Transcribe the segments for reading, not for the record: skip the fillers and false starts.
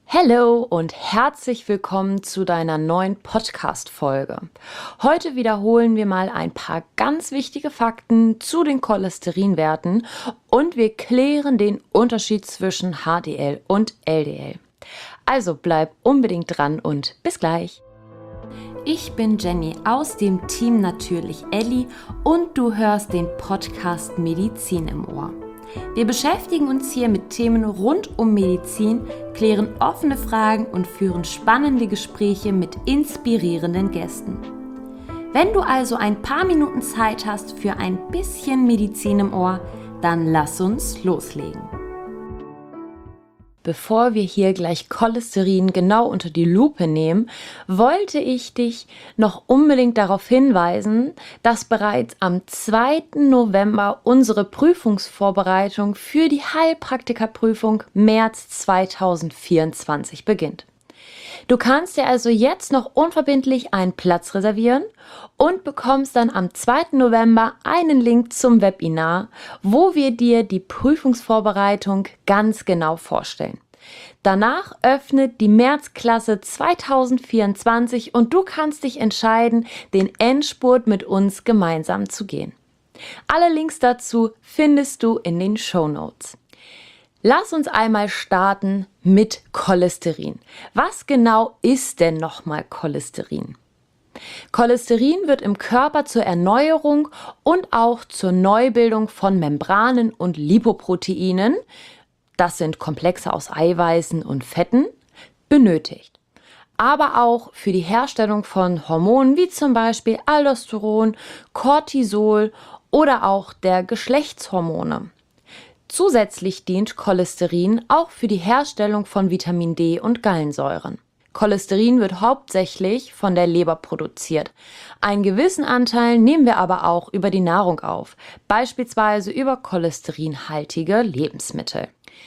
Hallo und herzlich willkommen zu deiner neuen Podcast-Folge. Heute wiederholen wir mal ein paar ganz wichtige Fakten zu den Cholesterinwerten und wir klären den Unterschied zwischen HDL und LDL. Also bleib unbedingt dran und bis gleich. Ich bin Jenny aus dem Team Natürlich Elli und du hörst den Podcast Medizin im Ohr. Wir beschäftigen uns hier mit Themen rund um Medizin, klären offene Fragen und führen spannende Gespräche mit inspirierenden Gästen. Wenn du also ein paar Minuten Zeit hast für ein bisschen Medizin im Ohr, dann lass uns loslegen. Bevor wir hier gleich Cholesterin genau unter die Lupe nehmen, wollte ich dich noch unbedingt darauf hinweisen, dass bereits am 2. November unsere Prüfungsvorbereitung für die Heilpraktikerprüfung März 2024 beginnt. Du kannst dir also jetzt noch unverbindlich einen Platz reservieren und bekommst dann am 2. November einen Link zum Webinar, wo wir dir die Prüfungsvorbereitung ganz genau vorstellen. Danach öffnet die Märzklasse 2024 und du kannst dich entscheiden, den Endspurt mit uns gemeinsam zu gehen. Alle Links dazu findest du in den Shownotes. Lass uns einmal starten mit Cholesterin. Was genau ist denn nochmal Cholesterin? Cholesterin wird im Körper zur Erneuerung und auch zur Neubildung von Membranen und Lipoproteinen, das sind Komplexe aus Eiweißen und Fetten, benötigt. Aber auch für die Herstellung von Hormonen wie zum Beispiel Aldosteron, Cortisol oder auch der Geschlechtshormone. Zusätzlich dient Cholesterin auch für die Herstellung von Vitamin D und Gallensäuren. Cholesterin wird hauptsächlich von der Leber produziert. Einen gewissen Anteil nehmen wir aber auch über die Nahrung auf, beispielsweise über cholesterinhaltige Lebensmittel.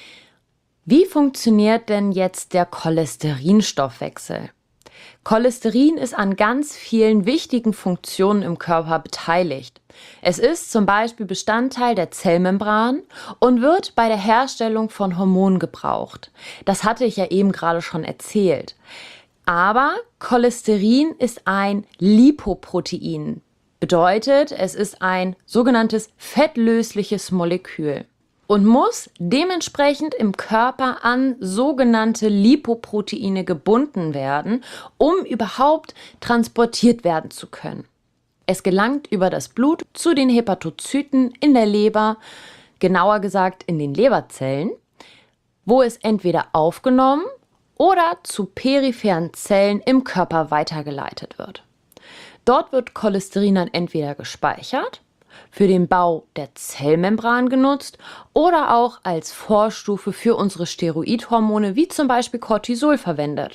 Wie funktioniert denn jetzt der Cholesterinstoffwechsel? Cholesterin ist an ganz vielen wichtigen Funktionen im Körper beteiligt. Es ist zum Beispiel Bestandteil der Zellmembran und wird bei der Herstellung von Hormonen gebraucht. Das hatte ich ja eben gerade schon erzählt. Aber Cholesterin ist ein Lipoprotein. Bedeutet, es ist ein sogenanntes fettlösliches Molekül und muss dementsprechend im Körper an sogenannte Lipoproteine gebunden werden, um überhaupt transportiert werden zu können. Es gelangt über das Blut zu den Hepatozyten in der Leber, genauer gesagt in den Leberzellen, wo es entweder aufgenommen oder zu peripheren Zellen im Körper weitergeleitet wird. Dort wird Cholesterin dann entweder gespeichert, für den Bau der Zellmembran genutzt oder auch als Vorstufe für unsere Steroidhormone wie zum Beispiel Cortisol verwendet.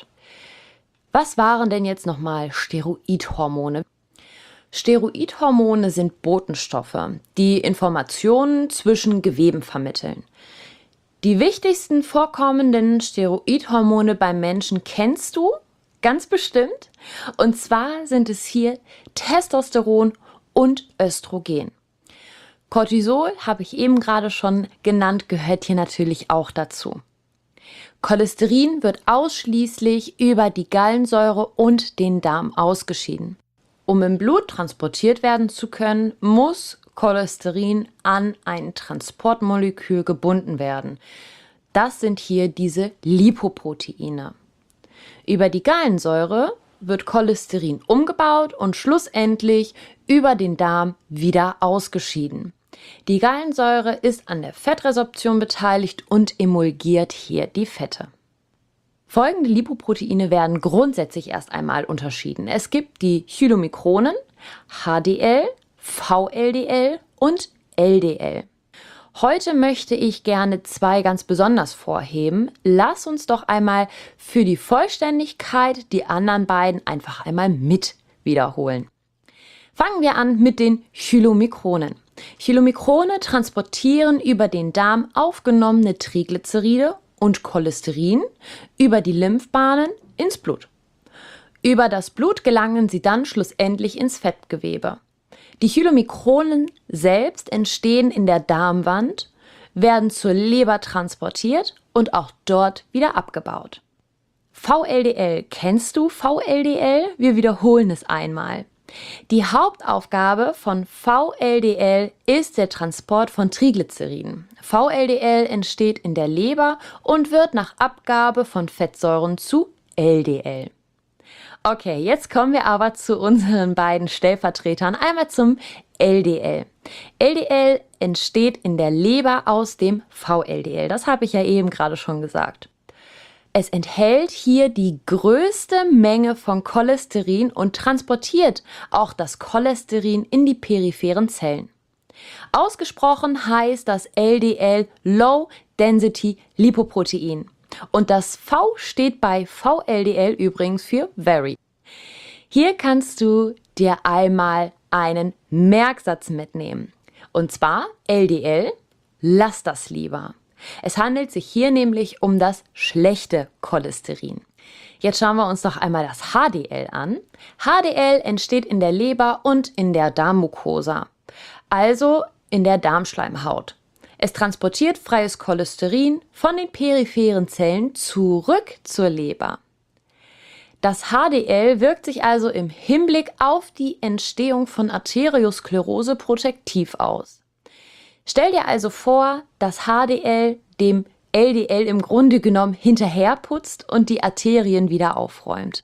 Was waren denn jetzt nochmal Steroidhormone? Steroidhormone sind Botenstoffe, die Informationen zwischen Geweben vermitteln. Die wichtigsten vorkommenden Steroidhormone beim Menschen kennst du ganz bestimmt. Und zwar sind es hier Testosteron und Östrogen. Cortisol, habe ich eben gerade schon genannt, gehört hier natürlich auch dazu. Cholesterin wird ausschließlich über die Gallensäure und den Darm ausgeschieden. Um im Blut transportiert werden zu können, muss Cholesterin an ein Transportmolekül gebunden werden. Das sind hier diese Lipoproteine. Über die Gallensäure wird Cholesterin umgebaut und schlussendlich über den Darm wieder ausgeschieden. Die Gallensäure ist an der Fettresorption beteiligt und emulgiert hier die Fette. Folgende Lipoproteine werden grundsätzlich erst einmal unterschieden. Es gibt die Chylomikronen, HDL, VLDL und LDL. Heute möchte ich gerne zwei ganz besonders vorheben. Lass uns doch einmal für die Vollständigkeit die anderen beiden einfach einmal mit wiederholen. Fangen wir an mit den Chylomikronen. Chylomikronen transportieren über den Darm aufgenommene Triglyceride und Cholesterin über die Lymphbahnen ins Blut. Über das Blut gelangen sie dann schlussendlich ins Fettgewebe. Die Chylomikronen selbst entstehen in der Darmwand, werden zur Leber transportiert und auch dort wieder abgebaut. VLDL. Kennst du VLDL? Wir wiederholen es einmal. Die Hauptaufgabe von VLDL ist der Transport von Triglyceriden. VLDL entsteht in der Leber und wird nach Abgabe von Fettsäuren zu LDL. Okay, jetzt kommen wir aber zu unseren beiden Stellvertretern. Einmal zum LDL. LDL entsteht in der Leber aus dem VLDL. Das habe ich ja eben gerade schon gesagt. Es enthält hier die größte Menge von Cholesterin und transportiert auch das Cholesterin in die peripheren Zellen. Ausgesprochen heißt das LDL Low Density Lipoprotein. Und das V steht bei VLDL übrigens für Very. Hier kannst du dir einmal einen Merksatz mitnehmen. Und zwar LDL, lass das lieber. Es handelt sich hier nämlich um das schlechte Cholesterin. Jetzt schauen wir uns noch einmal das HDL an. HDL entsteht in der Leber und in der Darmmucosa, also in der Darmschleimhaut. Es transportiert freies Cholesterin von den peripheren Zellen zurück zur Leber. Das HDL wirkt sich also im Hinblick auf die Entstehung von Arteriosklerose protektiv aus. Stell dir also vor, dass HDL dem LDL im Grunde genommen hinterherputzt und die Arterien wieder aufräumt.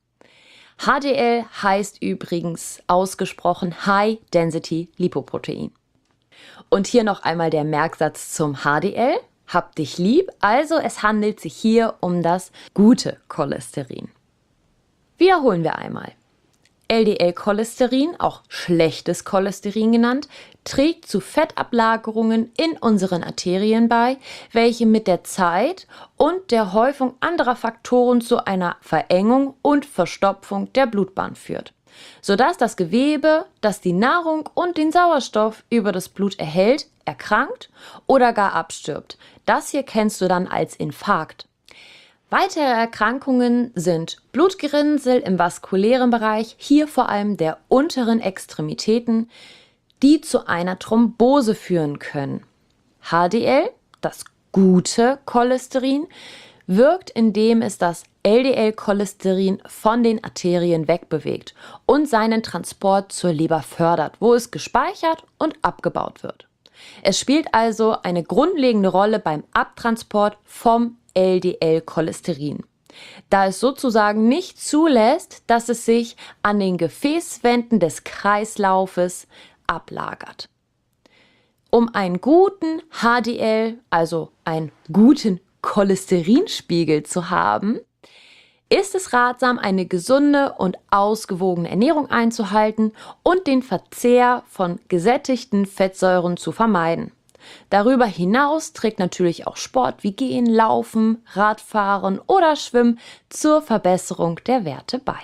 HDL heißt übrigens ausgesprochen High Density Lipoprotein. Und hier noch einmal der Merksatz zum HDL. Hab dich lieb, also es handelt sich hier um das gute Cholesterin. Wiederholen wir einmal. LDL-Cholesterin, auch schlechtes Cholesterin genannt, trägt zu Fettablagerungen in unseren Arterien bei, welche mit der Zeit und der Häufung anderer Faktoren zu einer Verengung und Verstopfung der Blutbahn führt, sodass das Gewebe, das die Nahrung und den Sauerstoff über das Blut erhält, erkrankt oder gar abstirbt. Das hier kennst du dann als Infarkt. Weitere Erkrankungen sind Blutgerinnsel im vaskulären Bereich, hier vor allem der unteren Extremitäten, die zu einer Thrombose führen können. HDL, das gute Cholesterin, wirkt, indem es das LDL-Cholesterin von den Arterien wegbewegt und seinen Transport zur Leber fördert, wo es gespeichert und abgebaut wird. Es spielt also eine grundlegende Rolle beim Abtransport vom LDL-Cholesterin, da es sozusagen nicht zulässt, dass es sich an den Gefäßwänden des Kreislaufes ablagert. Um einen guten HDL, also einen guten Cholesterinspiegel zu haben, ist es ratsam, eine gesunde und ausgewogene Ernährung einzuhalten und den Verzehr von gesättigten Fettsäuren zu vermeiden. Darüber hinaus trägt natürlich auch Sport wie Gehen, Laufen, Radfahren oder Schwimmen zur Verbesserung der Werte bei.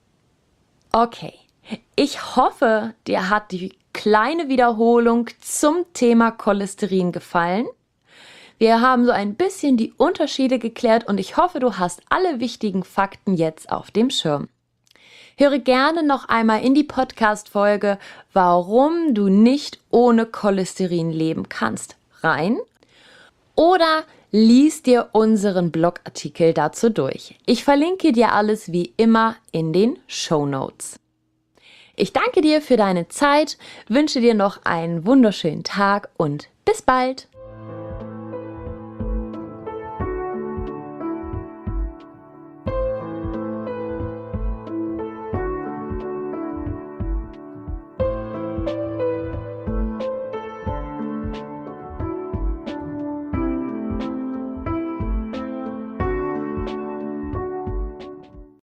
Okay, ich hoffe, dir hat die kleine Wiederholung zum Thema Cholesterin gefallen. Wir haben so ein bisschen die Unterschiede geklärt und ich hoffe, du hast alle wichtigen Fakten jetzt auf dem Schirm. Höre gerne noch einmal in die Podcast-Folge, warum du nicht ohne Cholesterin leben kannst, rein. Oder lies dir unseren Blogartikel dazu durch. Ich verlinke dir alles wie immer in den Shownotes. Ich danke dir für deine Zeit, wünsche dir noch einen wunderschönen Tag und bis bald!